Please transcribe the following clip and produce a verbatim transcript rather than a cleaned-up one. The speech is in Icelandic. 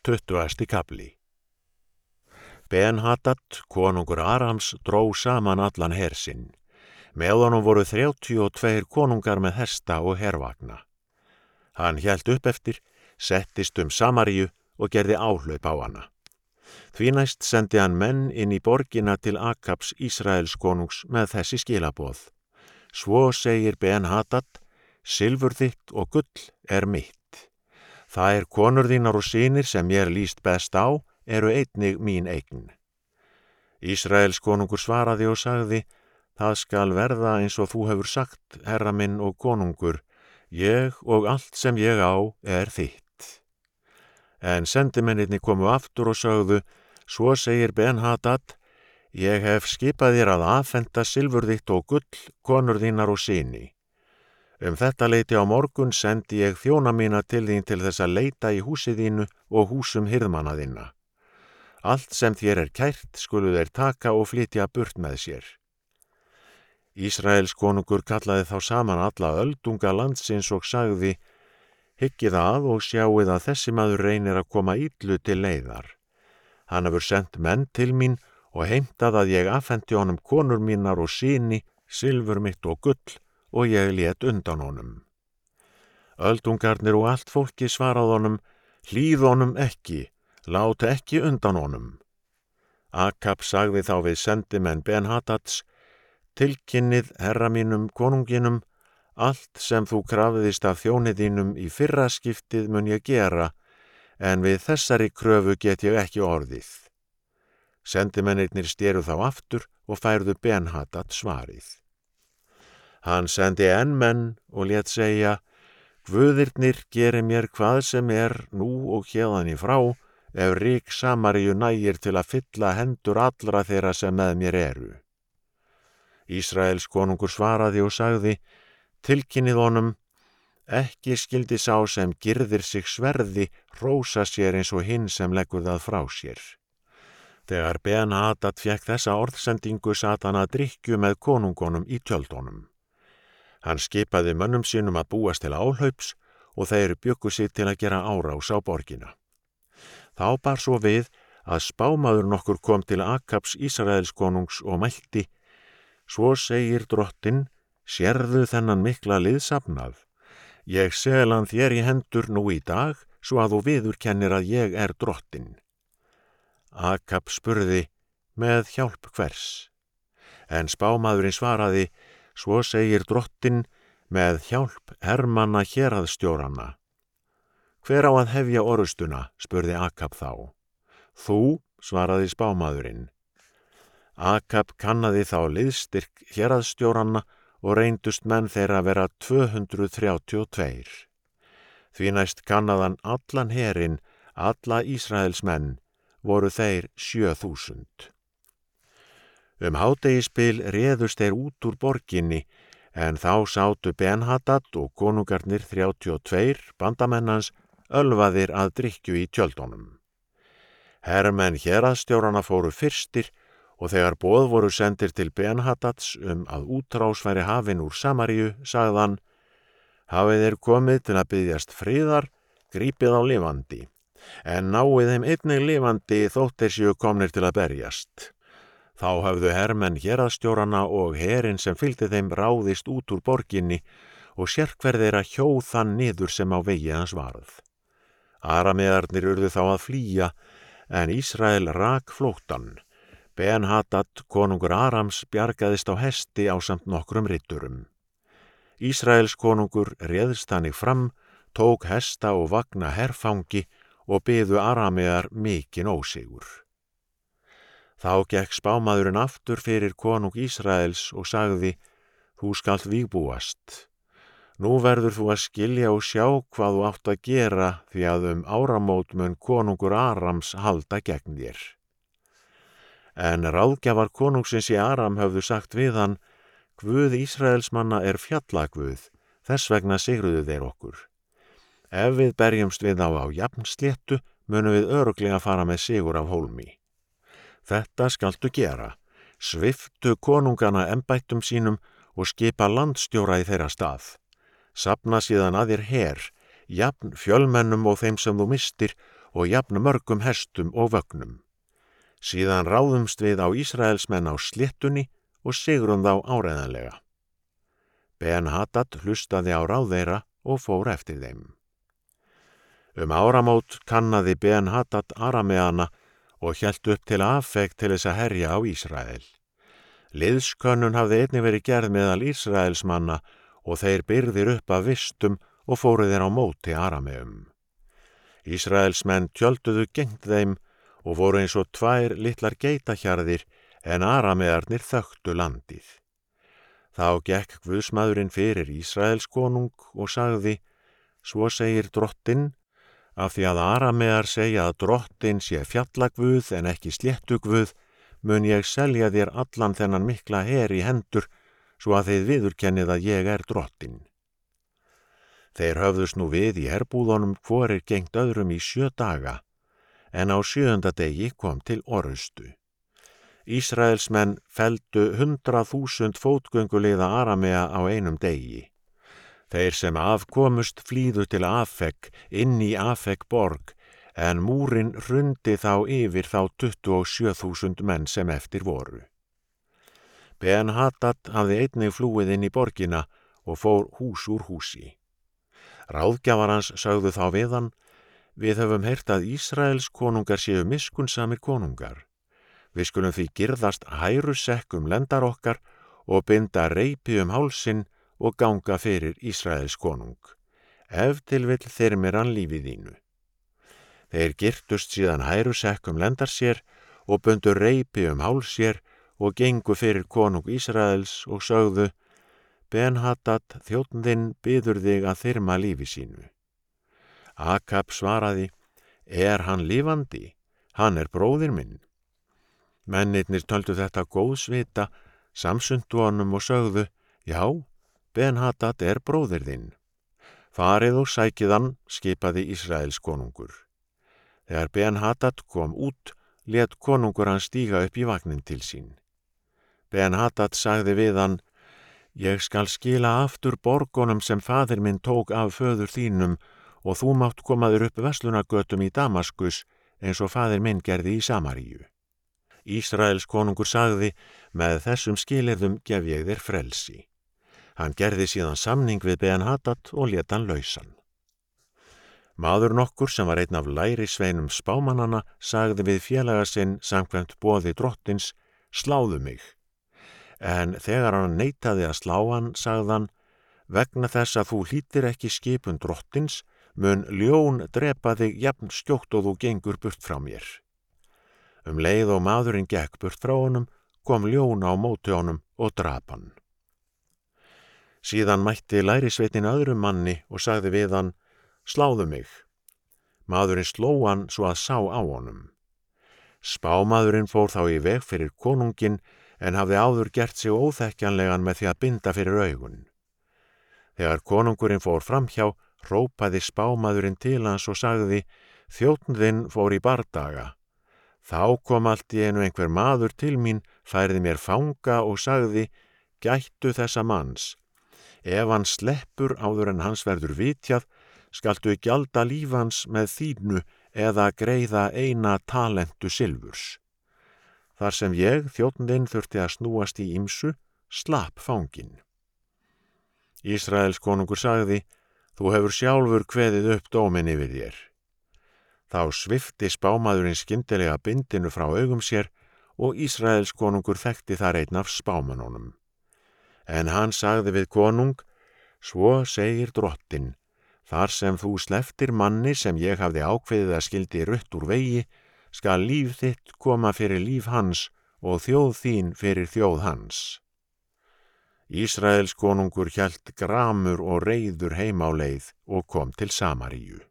Tuttugasti kafli. Ben-Hadad, konungur Arams, dró saman allan her sinn. Með honum voru þrjátíu og tveir konungar með hesta og hervagna. Hann hélt upp eftir, settist um Samaríu og gerði áhlaup á hana. Því næst sendi hann menn inn í borgina til Akabs Ísraels konungs með þessi skilaboð. Svo segir Ben-Hadad, silfur þitt og gull er mitt. Það er konur þínar og synir sem mér líst best á, eru einnig mín eign. Ísraels konungur svaraði og sagði, það skal verða eins og þú hefur sagt, herra minn og konungur, ég og allt sem ég á er þitt. En sendimennirnir komu aftur og sögðu, svo segir Ben-Hadad, ég hef skipað þér að afhenda silfur þitt og gull, konur þínar og syni. Um þetta leyti á morgun sendi ég þjóna mína til þín til þess að leita í húsið þínu og húsum hirðmanna þinna. Allt sem þér er kært skulu þeir taka og flytja burt með sér. Ísraels konungur kallaði þá saman alla öldunga landsins og sagði, hyggið að og sjáið að þessi maður reynir að koma illu til leiðar. Hann hefur sendt menn til mín og heimtað að ég afhendi honum konur mínar og syni, silfur mitt og gull, og ég lét undan honum. Öldungarnir og allt fólki svarað honum, hlýð honum ekki, lát ekki undan honum. Akab sagði þá við sendimenn Ben-Hadads, tilkynnið herra mínum konunginum, allt sem þú krafðist af þjóni þínum í fyrra skiptið mun ég gera, en við þessari kröfu get ég ekki orðið. Sendimennirnir steru þá aftur og færðu Ben-Hadad svarið. Hann sendi enn menn og lét segja, Guðirnir geri mér hvað sem er nú og héðan í frá, ef rík Samaríu nægir til að fylla hendur allra þeirra sem með mér eru. Ísraels konungur svaraði og sagði, tilkynnið honum, ekki skildi sá sem girðir sig sverði hrósa sér eins og hinn sem leggur það frá sér. Þegar Ben-Hadad fékk þessa orðsendingu sat hann að drykkju með konungunum í tjöldunum. Hann skipaði mönnum sínum að búast til áhlaups og þeir bjuggu sig til að gera árás á borgina. Þá bar svo við að spámaður nokkur kom til Akabs Ísraels konungs og mælti, svo segir drottinn, sérðu þennan mikla liðsafnað. Ég sel hann þér í hendur nú í dag, svo að þú viðurkennir að ég er drottinn. Akab spurði, með hjálp hvers? En spámaðurinn svaraði, svo segir drottinn, með hjálp hermanna héraðsstjóranna. Hver á að hefja orustuna, spurði Akab þá. Þú, svaraði spámaðurinn. Akab kannaði þá liðstyrk héraðsstjóranna og reyndust menn þeirra vera tvö hundruð þrjátíu og tvö. Því næst kannaðan allan herinn, alla Ísraels menn, voru þeir sjö þúsund. Um hádegisbil réðust þeir út úr borginni, en þá sátu Ben-Hadad og konungarnir þrjátíu og tveir bandamennans ölvaðir að drykkju í tjöldunum. Hermenn héraðsstjórana fóru fyrstir og þegar boð voru sendir til Ben-Hadads um að útrás væri hafin úr Samaríu, sagðan, hafið þeir komið til að biðjast friðar, grípið á lifandi, en náið þeim einnig lifandi þótt þeir séu komnir til að berjast. Þá höfðu hermenn héraðsstjórana og herinn sem fylgdi þeim ráðist út úr borginni og sérhver þeirra hjóð þann niður sem á vegi hans varð. Aramearnir urðu þá að flýja, en Ísrael rak flóttann. Ben-Hadad, konungur Arams, bjargaðist á hesti ásamt nokkrum riddurum. Ísraels konungur réðst þannig fram, tók hesta og vagna herfangi og biðu Aramear mikinn ósigur. Þá gekk spámaðurinn aftur fyrir konung Ísraels og sagði, þú skalt vígbúast. Nú verður þú að skilja og sjá hvað þú átt að gera því að um áramót mun konungur Arams halda gegn þér. En ráðgjafar konungsins í Aram höfðu sagt við hann, Guð Ísraelsmanna er fjallagvuð, þess vegna sigruðu þeir okkur. Ef við berjumst við á á jafnsléttu, munum við örugglega fara með sigur af hólmi. Þetta skaltu gera, sviftu konungana embættum sínum og skipa landstjóra í þeirra stað. Safna síðan að þér her, jafn fjölmennum og þeim sem þú mistir og jafn mörgum hestum og vögnum. Síðan ráðumst við á Ísraelsmenn á sléttunni og sigrum þá áreiðanlega. Ben-Hadad hlustaði á ráð þeirra og fór eftir þeim. Um áramót kannaði Ben-Hadad Arameana og hélt upp til Afek til þess að herja á Ísrael. Liðskönnun hafði einnig verið gerð meðal Ísraelsmanna og þeir byrðir upp af vistum og fóru þeir á móti Arameum. Ísraelsmenn tjölduðu gegnt þeim og voru eins og tvær litlar geitahjarðir en Aramearnir þöktu landið. Þá gekk Guðsmaðurinn fyrir Ísraels konung og sagði, svo segir drottinn, af því að Aramear segja að drottinn sé fjallagvuð en ekki sléttugvuð, mun ég selja þér allan þennan mikla her í hendur, svo að þið viðurkennið að ég er drottinn. Þeir höfðust nú við í herbúðunum hvorir gengt öðrum í sjö daga, en á sjöunda degi kom til orustu. Ísraelsmenn felldu hundrað þúsund fótgönguliða Aramea á einum degi. Þeir sem afkomust flýðu til Afek, inn í Afek borg, en múrin hrundi þá yfir þá tuttugu og sjö þúsund menn sem eftir voru. Ben-Hadad hafði einnig flúið inn í borgina og fór hús úr húsi. Ráðgjafar hans sögðu þá við hann, við höfum heyrt að Ísraels konungar séu miskunnsamir konungar. Við skulum því girðast hærusekk um lendar okkar og binda reipi um hálsinn og ganga fyrir Ísraels konung. Ef til vill þyrmir hann lífið þínu. Þeir girtust síðan hærusekk um lendar sér og bundu reipi um háls sér og gengu fyrir konung Ísraels og sögðu, Ben-Hadad þjónn þinn biður þig að þyrma lífi sínu. Akab svaraði, er hann lifandi? Hann er bróðir minn. Mennirnir töldu þetta góðsvita, samsundu honum og sögðu, já, Ben-Hadad er bróðir þinn. Farið og sækið hann, skipaði Ísraels konungur. Þegar Ben-Hadad kom út, lét konungur hann stíga upp í vagnin til sín. Ben-Hadad sagði við hann, ég skal skila aftur borgunum sem faðir minn tók af föður þínum og þú mátt komaður upp verslunargötum í Damaskus eins og faðir minn gerði í Samaríu. Ísraels konungur sagði, með þessum skilyrðum gef ég þér frelsi. Hann gerði síðan samning við Ben-Hadad og lét hann lausan. Maður nokkur sem var einn af lærisveinum spámannanna sagði við félaga sinn samkvæmt boði drottins, sláðu mig. En þegar hann neitaði að slá hann, sagði hann, vegna þess að þú hlýtir ekki skipun drottins, mun ljón drepa þig jafn skjótt og þú gengur burt frá mér. Um leið og maðurinn gekk burt frá honum, kom ljón á móti honum og drap hann. Síðan mætti lærisveitin öðrum manni og sagði við hann, sláðu mig. Maðurinn sló hann svo að sá á honum. Spámaðurinn fór þá í veg fyrir konunginn, en hafði áður gert sig óþekkjanlegan með því að binda fyrir augun. Þegar konungurinn fór framhjá, hrópaði spámaðurinn til hans og sagði, þjónn þinn fór í bardaga. Þá kom allt í einu einhver maður til mín, færði mér fanga og sagði, gættu þessa manns. Ef hann sleppur áður en hans verður vitjað, skaltu gjalda líf hans með þínu eða greiða eina talentu silfurs. Þar sem ég, þjónn þinn, þurfti að snúast í ýmsu, slapp fanginn. Ísraels konungur sagði, þú hefur sjálfur kveðið upp dóminn yfir þér. Þá svipti spámaðurinn skyndilega bindinu frá augum sér og Ísraels konungur þekkti þar einn af spámanunum. En hann sagði við konung, svo segir drottinn, þar sem þú sleftir manni sem ég hafði ákveðið að skildi rutt úr vegi, skal líf þitt koma fyrir líf hans og þjóð þín fyrir þjóð hans. Ísraels konungur hélt gramur og reiður heim á leið og kom til Samaríu.